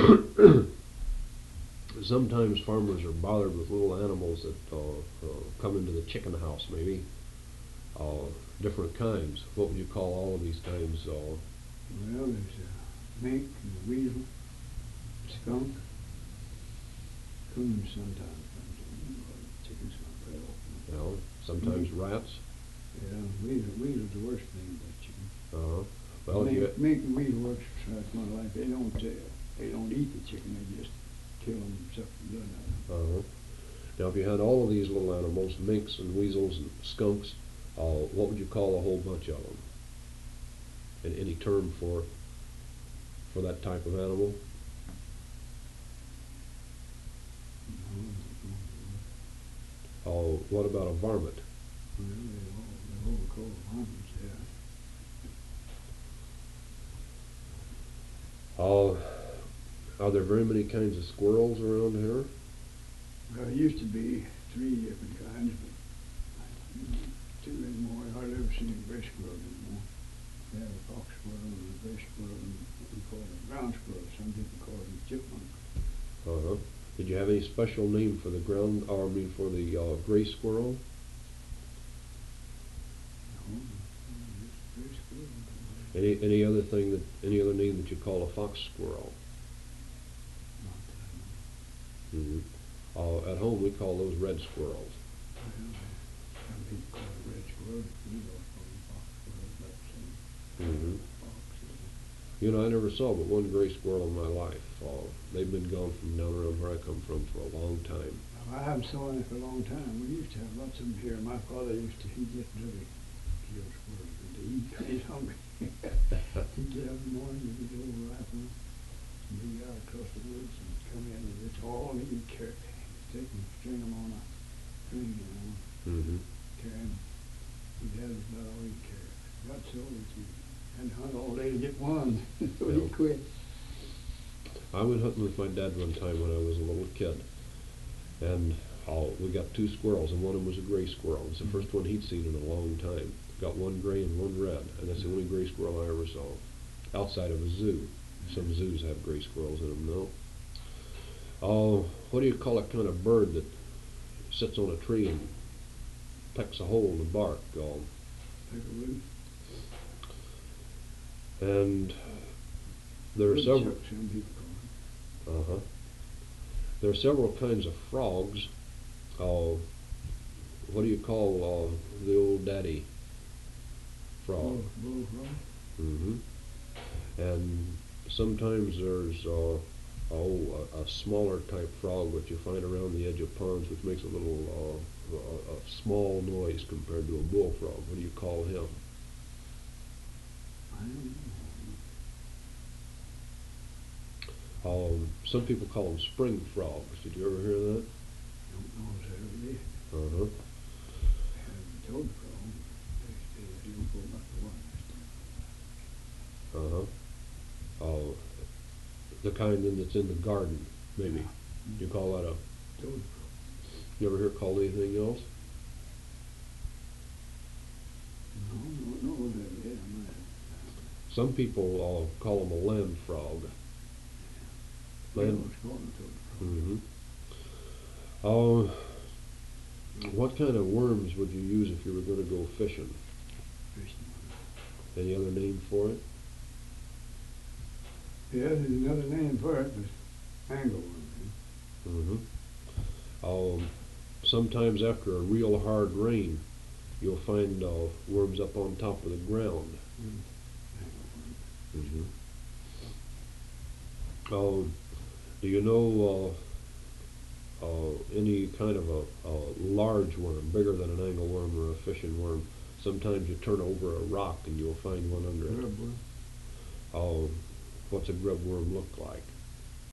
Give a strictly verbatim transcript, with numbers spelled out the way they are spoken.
Sometimes farmers are bothered with little animals that uh, uh, come into the chicken house, maybe. Uh, different kinds. What would you call all of these kinds? Uh, Well, there's a mink and a weasel, skunk, coon sometimes comes in, but chicken skunk right off. you know, sometimes rats. Yeah, weasel, weasel's the worst thing about chicken. Uh, well, mink, you, mink and weasel works right kind of like they don't uh, they don't eat the chicken, they just kill them and suck the blood out of them. uh, now, if you had all of these little animals, minks and weasels and skunks, uh, what would you call a whole bunch of them? And any term for for that type of animal? Oh, what about a varmint? Well, they all, they all call varmints, yeah. Uh, are there very many kinds of squirrels around here? Well, there used to be three different kinds, but two anymore. I hardly ever seen a gray squirrel anymore. They have a fox squirrel and a gray squirrel and what we call a ground squirrel. Some people call it a chipmunk. Uh-huh. Did you have any special name for the ground, or I mean for the uh, gray squirrel? No, just a gray squirrel. Any any other thing that any other name that you call a fox squirrel? Not that Mm-hmm. Uh, at home we call those red squirrels. one. Well, some people call it red squirrel. We don't call it fox squirrel. About the same. Mm-hmm. Fox. You know, I never saw but one gray squirrel in my life. Uh, they've been gone from down around where I come from for a long time. Well, I haven't saw any for a long time. We used to have lots of them here. My father used to, he'd get really kill squirrels to eat. He's hungry. He'd get up in the morning with his old rifle and be out across the woods and come in and it's all he'd carry. Take them, string them on a string, you know, Mm-hmm. carry them. He'd have about all he'd carry. Got so that he had to hunt all day to get one. So Yeah. he quit. I went hunting with my dad one time when I was a little kid, and uh, we got two squirrels, and one of them was a gray squirrel. It's the Mm-hmm. first one he'd seen in a long time. Got one gray and one red, and that's the only gray squirrel I ever saw, outside of a zoo. Some zoos have gray squirrels in them, though. Oh, what do you call a kind of bird that sits on a tree and pecks a hole in the bark? Uh, Peckerwood. and there are several. Woodchuck, some people call Uh huh. There are several kinds of frogs. Uh, what do you call uh, the old daddy it. frog? Bull, bullfrog. Mm-hmm. And sometimes there's uh, oh a, a smaller type frog which you find around the edge of ponds, which makes a little uh, a, a small noise compared to a bullfrog. What do you call him? I don't know. Um, some people call them spring frogs. Did you ever hear that? Don't know if they ever did. Uh huh. Had toad frog. They stay here for about the water. Uh huh. Uh, the kind then that's in the garden, maybe. You call that a? Toad frog. You ever hear it called anything else? No, don't know that yet. I might have. Some people uh, call them a land frog. They Land. always call them toad frog. Mm-hmm. Uh, what kind of worms would you use if you were going to go fishing? Fishing. Any other name for it? Yeah, there's another name for it, but angleworm. Mm-hmm. Um, sometimes after a real hard rain, you'll find uh, worms up on top of the ground. Angleworm. Mm-hmm. Um, do you know uh, uh, any kind of a, a large worm, bigger than an angleworm or a fishing worm? Sometimes you turn over a rock and you'll find one under it. Grubworm. Uh, what's a grub worm look like?